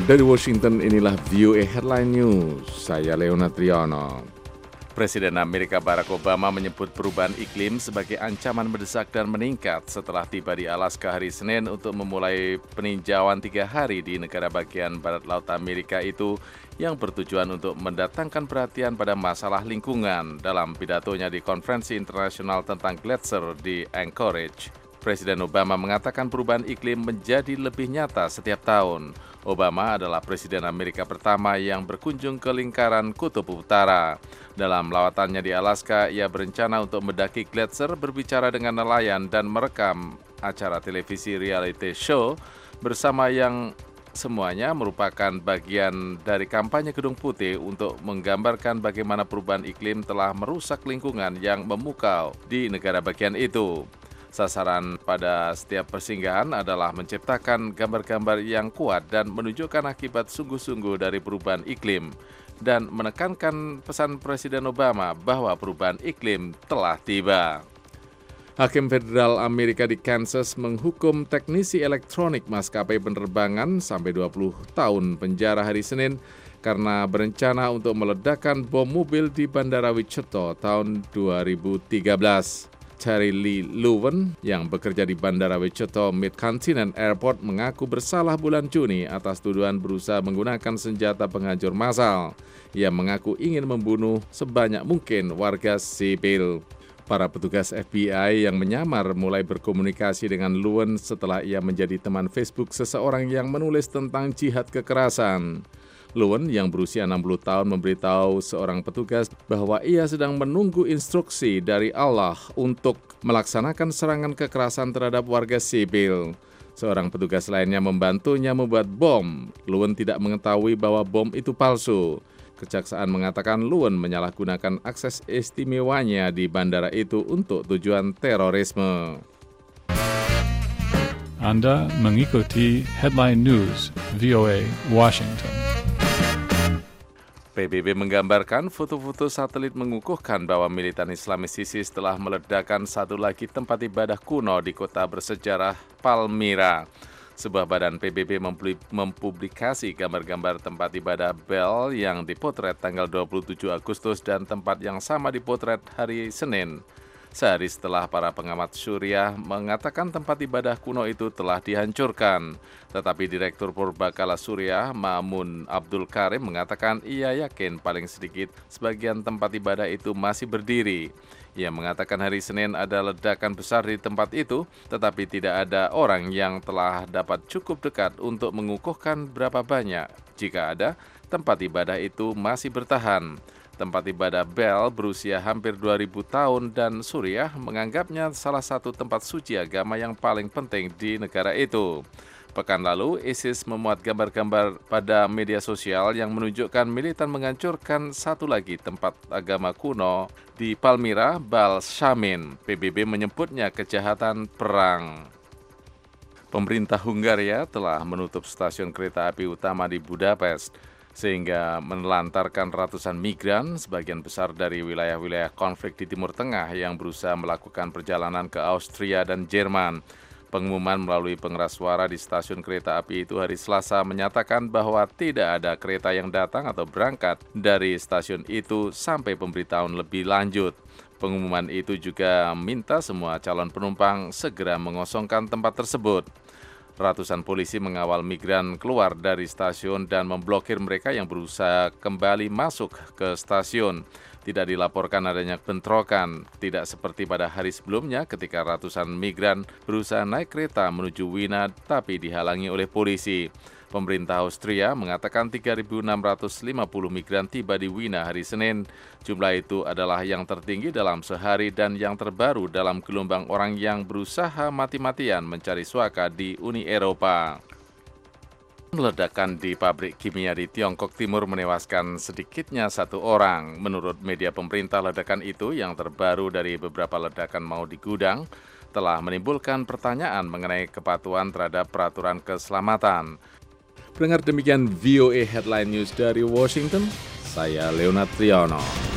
Dari Washington, inilah VOA Headline News. Saya Leonard Triano. Presiden Amerika Barack Obama menyebut perubahan iklim sebagai ancaman mendesak dan meningkat setelah tiba di Alaska hari Senin untuk memulai peninjauan 3 hari di negara bagian barat laut Amerika itu yang bertujuan untuk mendatangkan perhatian pada masalah lingkungan dalam pidatonya di Konferensi Internasional tentang Gletser di Anchorage. Presiden Obama mengatakan perubahan iklim menjadi lebih nyata setiap tahun. Obama adalah Presiden Amerika pertama yang berkunjung ke lingkaran Kutub Utara. Dalam lawatannya di Alaska, ia berencana untuk mendaki Gletser, berbicara dengan nelayan dan merekam acara televisi reality show bersama yang semuanya merupakan bagian dari kampanye Gedung Putih untuk menggambarkan bagaimana perubahan iklim telah merusak lingkungan yang memukau di negara bagian itu. Sasaran pada setiap persinggahan adalah menciptakan gambar-gambar yang kuat dan menunjukkan akibat sungguh-sungguh dari perubahan iklim dan menekankan pesan Presiden Obama bahwa perubahan iklim telah tiba. Hakim Federal Amerika di Kansas menghukum teknisi elektronik maskapai penerbangan sampai 20 tahun penjara hari Senin karena berencana untuk meledakkan bom mobil di Bandara Wichita tahun 2013. Terry Lee Loewen yang bekerja di Bandara Wichita Mid-Continent Airport mengaku bersalah bulan Juni atas tuduhan berusaha menggunakan senjata penghancur massal. Ia mengaku ingin membunuh sebanyak mungkin warga sipil. Para petugas FBI yang menyamar mulai berkomunikasi dengan Loewen setelah ia menjadi teman Facebook seseorang yang menulis tentang jihad kekerasan. Loewen yang berusia 60 tahun memberitahu seorang petugas bahwa ia sedang menunggu instruksi dari Allah untuk melaksanakan serangan kekerasan terhadap warga sipil. Seorang petugas lainnya membantunya membuat bom. Loewen tidak mengetahui bahwa bom itu palsu. Kejaksaan mengatakan Loewen menyalahgunakan akses istimewanya di bandara itu untuk tujuan terorisme. Anda mengikuti Headline News VOA Washington. PBB menggambarkan foto-foto satelit mengukuhkan bahwa militan Islamis ISIS telah meledakkan satu lagi tempat ibadah kuno di kota bersejarah Palmyra. Sebuah badan PBB mempublikasi gambar-gambar tempat ibadah Bel yang dipotret tanggal 27 Agustus dan tempat yang sama dipotret hari Senin. Sehari setelah para pengamat Suriah mengatakan tempat ibadah kuno itu telah dihancurkan. Tetapi Direktur Purbakala Suriah, Ma'mun Abdul Karim, mengatakan ia yakin paling sedikit sebagian tempat ibadah itu masih berdiri. Ia mengatakan hari Senin ada ledakan besar di tempat itu, tetapi tidak ada orang yang telah dapat cukup dekat untuk mengukuhkan berapa banyak. Jika ada, tempat ibadah itu masih bertahan. Tempat ibadah Bel berusia hampir 2000 tahun dan Suriah menganggapnya salah satu tempat suci agama yang paling penting di negara itu. Pekan lalu, ISIS memuat gambar-gambar pada media sosial yang menunjukkan militan menghancurkan satu lagi tempat agama kuno di Palmyra, Bal Shamin. PBB menyebutnya kejahatan perang. Pemerintah Hungaria telah menutup stasiun kereta api utama di Budapest, sehingga menelantarkan ratusan migran, sebagian besar dari wilayah-wilayah konflik di Timur Tengah yang berusaha melakukan perjalanan ke Austria dan Jerman. Pengumuman melalui pengeras suara di stasiun kereta api itu hari Selasa menyatakan bahwa tidak ada kereta yang datang atau berangkat dari stasiun itu sampai pemberitahuan lebih lanjut. Pengumuman itu juga minta semua calon penumpang segera mengosongkan tempat tersebut. Ratusan polisi mengawal migran keluar dari stasiun dan memblokir mereka yang berusaha kembali masuk ke stasiun. Tidak dilaporkan adanya bentrokan, tidak seperti pada hari sebelumnya ketika ratusan migran berusaha naik kereta menuju Wina tapi dihalangi oleh polisi. Pemerintah Austria mengatakan 3.650 migran tiba di Wina hari Senin. Jumlah itu adalah yang tertinggi dalam sehari dan yang terbaru dalam gelombang orang yang berusaha mati-matian mencari suaka di Uni Eropa. Ledakan di pabrik kimia di Tiongkok Timur menewaskan sedikitnya 1 orang. Menurut media pemerintah, ledakan itu yang terbaru dari beberapa ledakan mau di gudang telah menimbulkan pertanyaan mengenai kepatuhan terhadap peraturan keselamatan. Pendengar, demikian VOA Headline News dari Washington. Saya Leonard Triano.